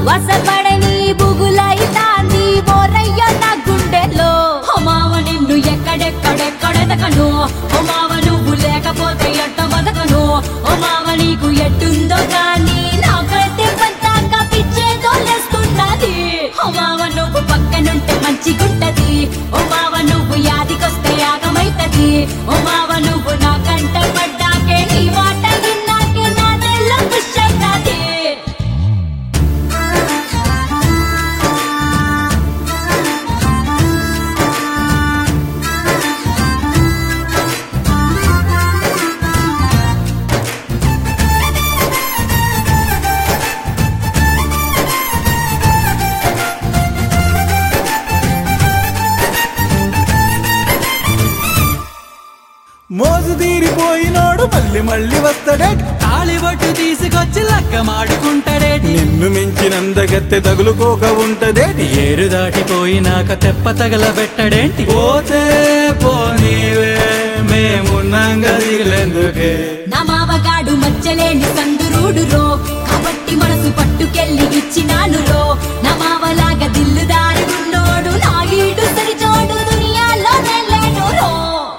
వసపడని బుగులైతాంది బోరయ్య నా గుండెలో ఓ మావ నిన్ను ఎక్కడెక్కడెక్కడెదకను ఓ మావ నువ్వు లేకపోతే ఎట్ట బతకను ఓ మావ నీకు ఎట్టుందో గాని నాకైతే పంతాక పిచ్చేదో లేస్తున్నది ఓ మావ నువ్వు పక్కనుంటే మంచిగుంటది ఓ మావ నువ్వు యాదికొస్తే యాగమైతది ఓ మావ నువ్వు నా కంట పడ్డాకే నీ మాట విన్నాకే నా నెల ఖుషైతది మోజు తీరిపోయినోడు మళ్ళీ మళ్ళీ వస్తాడేటి తాళిబొట్టు తీసుకొచ్చి లక్క మాడుకుంటాడేటి నిన్ను మించినందగత్తె తగులుకోక ఉంటదేటి ఏరు దాటిపోయినాక తెప్ప తగలబెట్టడేంటి పోతే పోనీవే మేమున్నాంగా దిగులేందుకే నా మావగాడు మచ్చలేని సందురుడు రో కాబట్టి మనసు పట్టుకెళ్ళి ఇచ్చినాను రో నా మావలాగా దిల్లుదారి ఉన్నోడు నా ఈడు సరిచోడు దునియాలో నెల్లేను రో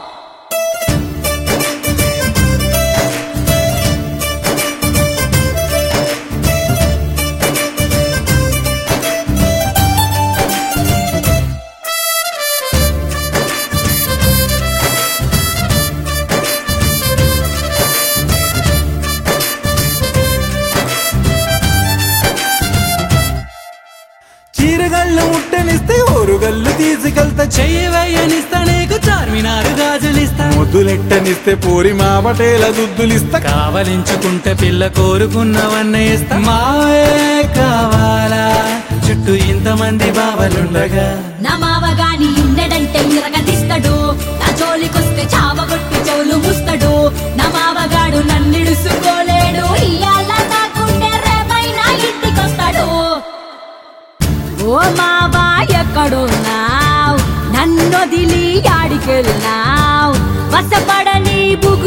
చీరగళ్ళు ముట్టనిస్తే ఊరుగల్లు తీసుకెళ్తా చెయ్యి వేయనిస్తా నీకు చార్మినారు గాజులిస్తా ముద్దులెట్టనిస్తే పోరి మావటేల దుద్దులిస్తా కావలించుకుంటే పిల్ల కోరుకున్నవన్నీ ఇస్తా మావే కావాలా చుట్టూ ఇంతమంది బావలుండగా నా మావగాని ఉన్నడంటే ఇరగదీస్తాడు నా జోలికొస్తే చావగొట్టి చెవులు ముస్తాడు నా మావగాడు నన్నిడుసుకోలేడు ఇయ్యాల నా గుండె రేపైనా ఇంటికొస్తాడు ఓ మావా ఎక్కడున్నావ్ నన్నొదిలి యాడికెళ్ళినావ్ వసపడని